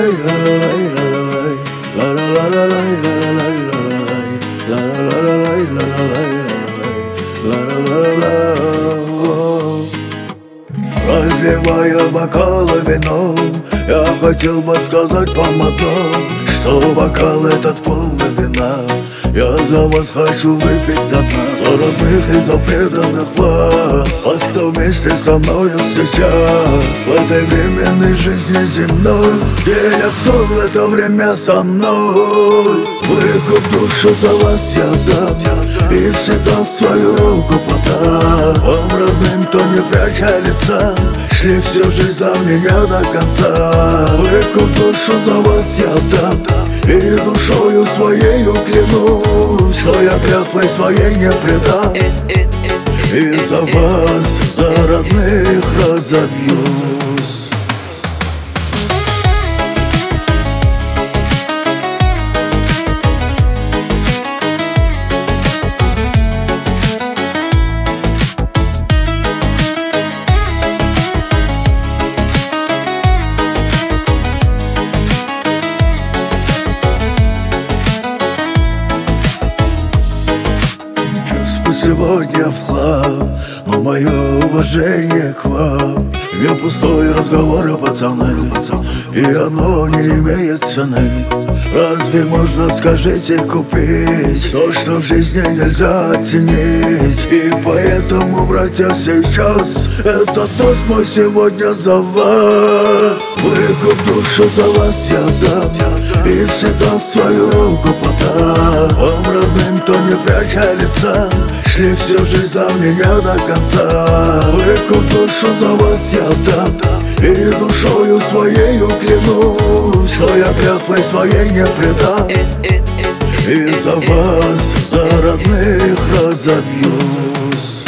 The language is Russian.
Разливая бокалы вином, я хотел бы сказать вам одно, что бокал этот полный вина. Я за вас хочу выпить до дна, за родных и за преданных вас, вас, кто вместе со мною сейчас в этой временной жизни земной делят стол в это время со мной. Выкуп душу за вас я дам и всегда свою руку подам. Вам, родным, кто не пряча лица, шли всю жизнь за меня до конца. Выкуп душу за вас я дам и душою своею клянусь, что я клятвой своей не предам. И за вас, за родных разобьюсь. Сегодня в хлам, но мое уважение к вам не пустой разговор, пацаны, и оно не имеет цены. Разве можно, скажите, купить то, что в жизни нельзя оценить? И поэтому, братья, сейчас этот тост мой сегодня за вас. Выкуп душу за вас я дам и всегда свою руку подам. Вам, родным, кто не пряча лица, шли всю жизнь за меня до конца. Выкуп душу за вас я дам и душою своею клянусь, что я клятвой своей не предам. И за вас, за родных разобьюсь.